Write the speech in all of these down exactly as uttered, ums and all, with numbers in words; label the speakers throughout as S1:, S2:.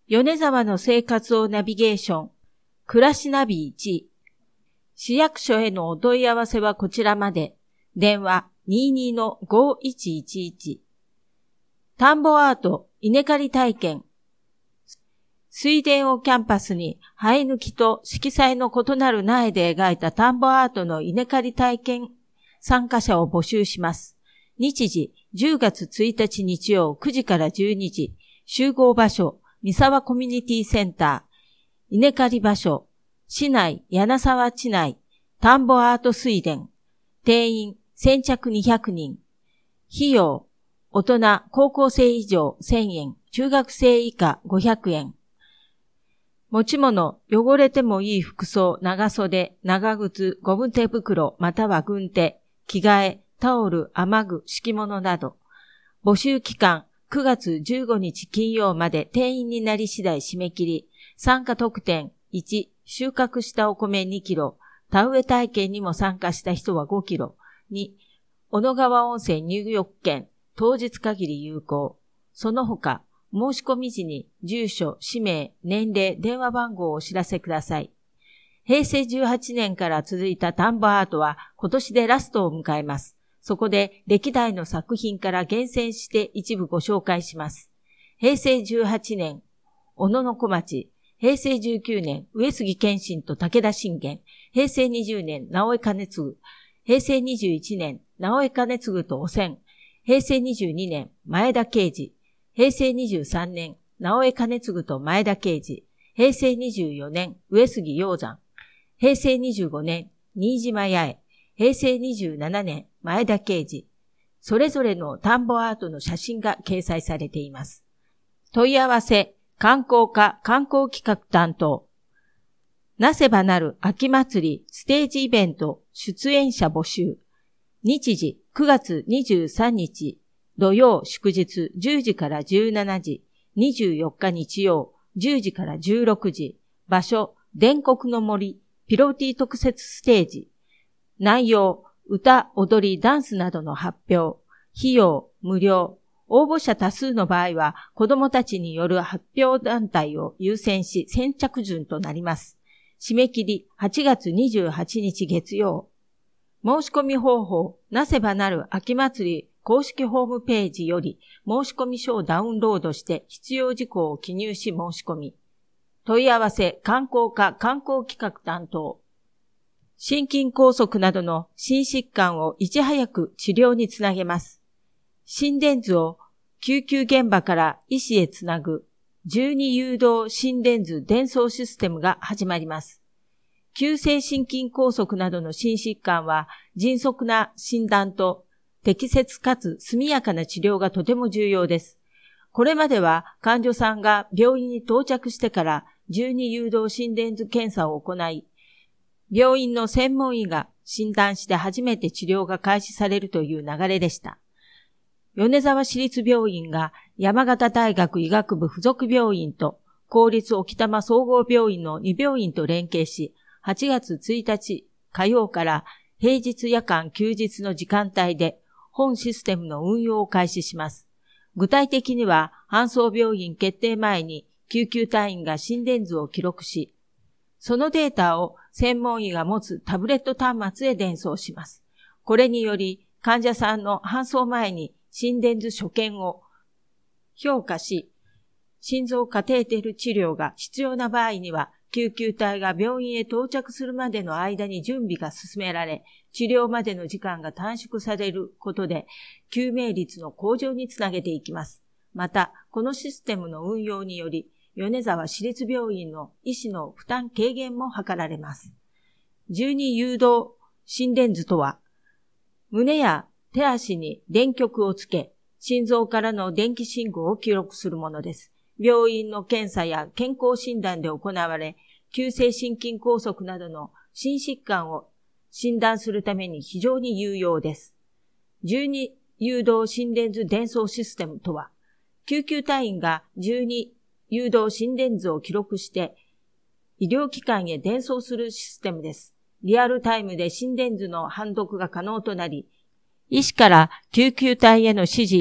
S1: 米沢の生活をナビゲーション、暮らしナビいち。市役所へのお問い合わせはこちらまで。電話 にじゅうにのごいちいちいち。田んぼアート稲刈り体験。水田をキャンパスに生え抜きと色彩の異なる苗で描いた田んぼアートの稲刈り体験参加者を募集します。日時じゅうがつついたち日曜くじからじゅうにじ。集合場所三沢コミュニティセンター。稲刈り場所市内柳沢地内田んぼアート水田。定員先着にひゃくにん。費用大人高校生以上せんえん、中学生以下ごひゃくえん。持ち物、汚れてもいい服装、長袖、長靴、ゴム手袋、または軍手、着替え、タオル、雨具、敷物など。募集期間、くがつじゅうごにち金曜まで定員になり次第締め切り。参加特典、いち、収穫したお米にキロ、田植え体験にも参加した人はごキロ。に、小野川温泉入浴券、当日限り有効。その他、申し込み時に住所、氏名、年齢、電話番号をお知らせください。へいせいじゅうはちねんから続いた田んぼアートは今年でラストを迎えます。そこで歴代の作品から厳選して一部ご紹介します。へいせいじゅうはちねん、小野の小町。へいせいじゅうきゅうねん、上杉謙信と武田信玄。へいせいにじゅうねん、直江兼次。へいせいにじゅういちねん、直江兼次とおせへいせいにじゅうにねん、前田慶次。へいせいにじゅうさんねん、直江兼次と前田慶次。へいせいにじゅうよねん、上杉鷹山。へいせいにじゅうごねん、新島八重。へいせいにじゅうななねん、前田慶次。それぞれの田んぼアートの写真が掲載されています。問い合わせ、観光課観光企画担当。なせばなる秋祭りステージイベント出演者募集。日時くがつにじゅうさんにち土曜祝日じゅうじからじゅうしちじ。にじゅうよっか日曜じゅうじからじゅうろくじ。場所伝国の森ピロティ特設ステージ。内容歌、踊り、ダンスなどの発表。費用無料。応募者多数の場合は子どもたちによる発表団体を優先し先着順となります。締め切りはちがつにじゅうはちにち月曜。申し込み方法、なせばなる秋祭り公式ホームページより申し込み書をダウンロードして必要事項を記入し申し込み。問い合わせ、観光課観光企画担当。心筋梗塞などの心疾患をいち早く治療につなげます。心電図を救急現場から医師へつなぐじゅうに誘導心電図伝送システムが始まります。急性心筋梗塞などの心疾患は迅速な診断と適切かつ速やかな治療がとても重要です。これまでは患者さんが病院に到着してからじゅうに誘導心電図検査を行い、病院の専門医が診断して初めて治療が開始されるという流れでした。米沢市立病院が山形大学医学部附属病院と公立沖多摩総合病院のに病院と連携し、はちがつついたち火曜から平日夜間休日の時間帯で本システムの運用を開始します。具体的には搬送病院決定前に救急隊員が心電図を記録し、そのデータを専門医が持つタブレット端末へ伝送します。これにより患者さんの搬送前に心電図所見を評価し、心臓カテーテル治療が必要な場合には救急隊が病院へ到着するまでの間に準備が進められ、治療までの時間が短縮されることで救命率の向上につなげていきます。また、このシステムの運用により米沢市立病院の医師の負担軽減も図られます。じゅうに誘導心電図とは、胸や手足に電極をつけ、心臓からの電気信号を記録するものです。病院の検査や健康診断で行われ、急性心筋梗塞などの心疾患を診断するために非常に有用です。じゅうに誘導心電図伝送システムとは、救急隊員がじゅうに誘導心電図を記録して医療機関へ伝送するシステムです。リアルタイムで心電図の判読が可能となり、医師から救急隊への指示や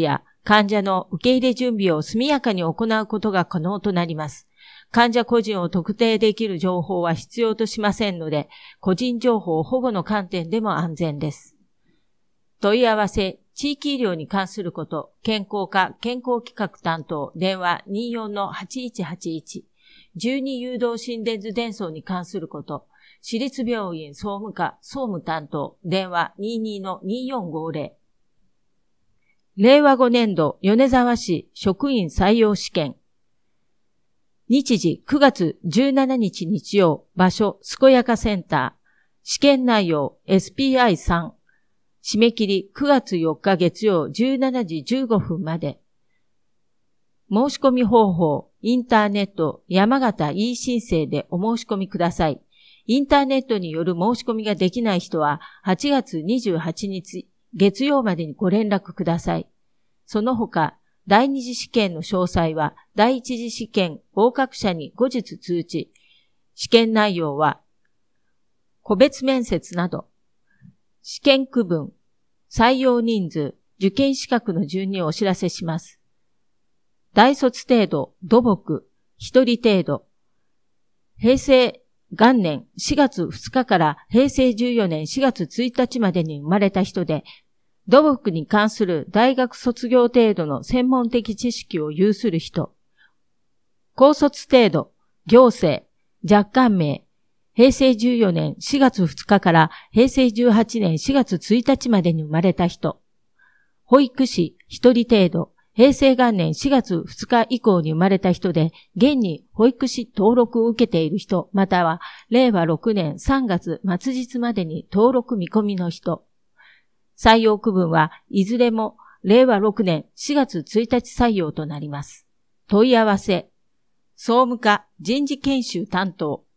S1: 患者の受け入れ準備を速やかに行うことが可能となります。患者個人を特定できる情報は必要としませんので、個人情報保護の観点でも安全です。問い合わせ、地域医療に関すること、健康課健康企画担当、電話 にじゅうよんのはちいちはちいち、じゅうに誘導心電図伝送に関すること、私立病院総務課総務担当、電話 にじゅうにのにじゅうよんごぜろ、れいわごねんど米沢市職員採用試験。日時くがつじゅうしちにち日曜、場所すこやかセンター。試験内容 エスピーアイさん。締め切りくがつよっか月曜じゅうしちじじゅうごふんまで。申し込み方法、インターネット、山形 e 申請でお申し込みください。インターネットによる申し込みができない人ははちがつにじゅうはちにち月曜までにご連絡ください。その他、第二次試験の詳細は第一次試験合格者に後日通知。試験内容は個別面接など、試験区分、採用人数、受験資格の順にお知らせします。大卒程度、土木、一人程度。平成元年しがつふつかから平成じゅうよねんしがつついたちまでに生まれた人で、土木に関する大学卒業程度の専門的知識を有する人。高卒程度、行政、若干名、平成じゅうよねんしがつふつかから平成じゅうはちねんしがつついたちまでに生まれた人。保育士、一人程度、平成元年しがつふつか以降に生まれた人で、現に保育士登録を受けている人、またはれいわろくねんさんがつ末日までに登録見込みの人。採用区分はいずれもれいわろくねんしがつついたち採用となります。問い合わせ、総務課人事研修担当、